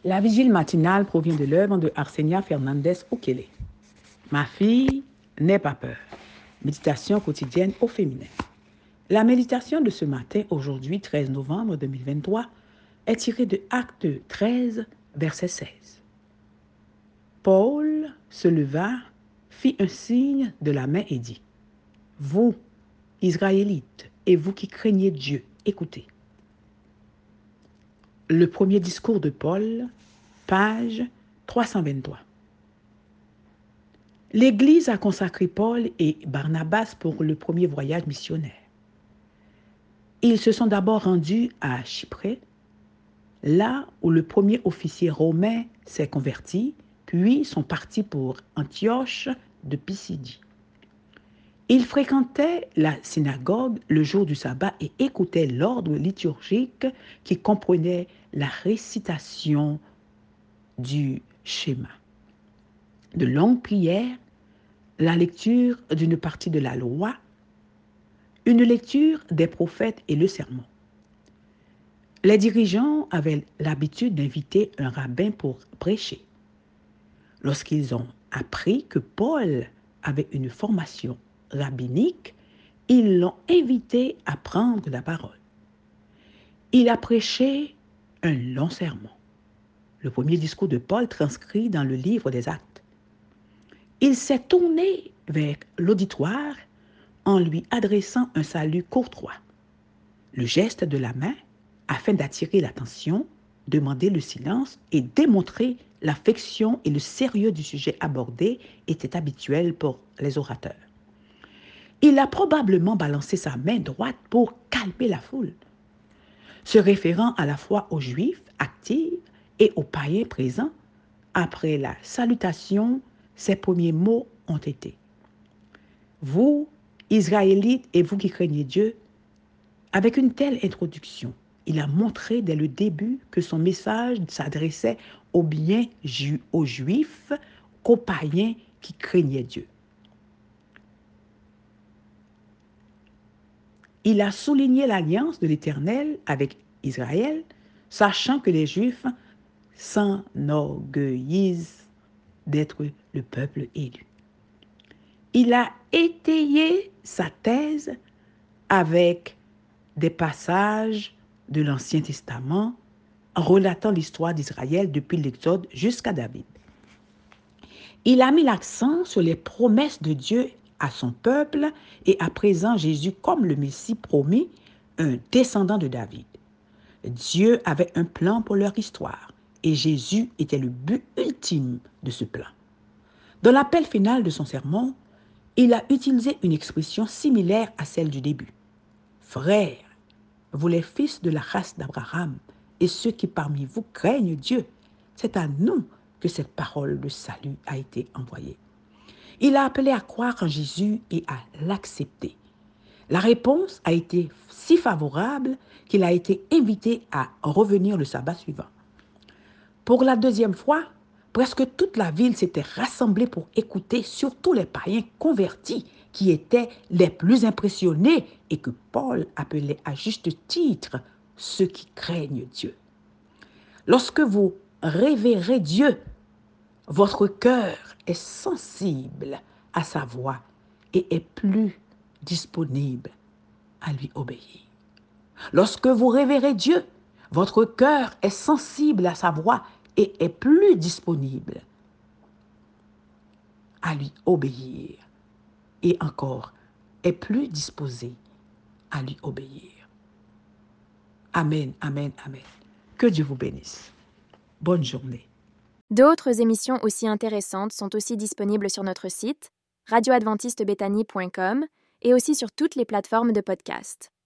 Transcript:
La vigile matinale provient de l'œuvre de Arsenia Fernandez Okele. Ma fille, n'aie pas peur. Méditation quotidienne au féminin. La méditation de ce matin, aujourd'hui 13 novembre 2023, est tirée de Actes 13, verset 16. Paul se leva, fit un signe de la main et dit : « Vous, Israélites, et vous qui craignez Dieu, écoutez. » Le premier discours de Paul, page 323. L'Église a consacré Paul et Barnabas pour le premier voyage missionnaire. Ils se sont d'abord rendus à Chypré, là où le premier officier romain s'est converti, puis sont partis pour Antioche de Pisidie. Ils fréquentaient la synagogue le jour du sabbat et écoutaient l'ordre liturgique qui comprenait la récitation du schéma, de longues prières, la lecture d'une partie de la loi, une lecture des prophètes et le sermon. Les dirigeants avaient l'habitude d'inviter un rabbin pour prêcher. Lorsqu'ils ont appris que Paul avait une formation rabbinique, ils l'ont invité à prendre la parole. Il a prêché un long sermon, le premier discours de Paul transcrit dans le livre des Actes. Il s'est tourné vers l'auditoire en lui adressant un salut courtois. Le geste de la main, afin d'attirer l'attention, demander le silence et démontrer l'affection et le sérieux du sujet abordé, était habituel pour les orateurs. Il a probablement balancé sa main droite pour calmer la foule. Se référant à la fois aux Juifs actifs et aux païens présents, après la salutation, ses premiers mots ont été : « Vous, Israélites, et vous qui craignez Dieu », avec une telle introduction, il a montré dès le début que son message s'adressait aux Juifs qu'aux païens qui craignaient Dieu. Il a souligné l'alliance de l'Éternel avec Israël, sachant que les Juifs s'enorgueillissent d'être le peuple élu. Il a étayé sa thèse avec des passages de l'Ancien Testament en relatant l'histoire d'Israël depuis l'Exode jusqu'à David. Il a mis l'accent sur les promesses de Dieu à son peuple et à présent Jésus comme le Messie promis, un descendant de David. Dieu avait un plan pour leur histoire et Jésus était le but ultime de ce plan. Dans l'appel final de son sermon, il a utilisé une expression similaire à celle du début. « Frères, vous les fils de la race d'Abraham et ceux qui parmi vous craignent Dieu, c'est à nous que cette parole de salut a été envoyée. » Il a appelé à croire en Jésus et à l'accepter. La réponse a été si favorable qu'il a été invité à revenir le sabbat suivant. Pour la deuxième fois, presque toute la ville s'était rassemblée pour écouter, surtout les païens convertis qui étaient les plus impressionnés et que Paul appelait à juste titre ceux qui craignent Dieu. Lorsque vous révérez Dieu, votre cœur est sensible à sa voix et est plus disponible à lui obéir. Lorsque vous révérez Dieu, votre cœur est sensible à sa voix et est plus disponible à lui obéir. Et encore, est plus disposé à lui obéir. Amen, amen, amen. Que Dieu vous bénisse. Bonne journée. D'autres émissions aussi intéressantes sont aussi disponibles sur notre site radioadventistebethany.com et aussi sur toutes les plateformes de podcast.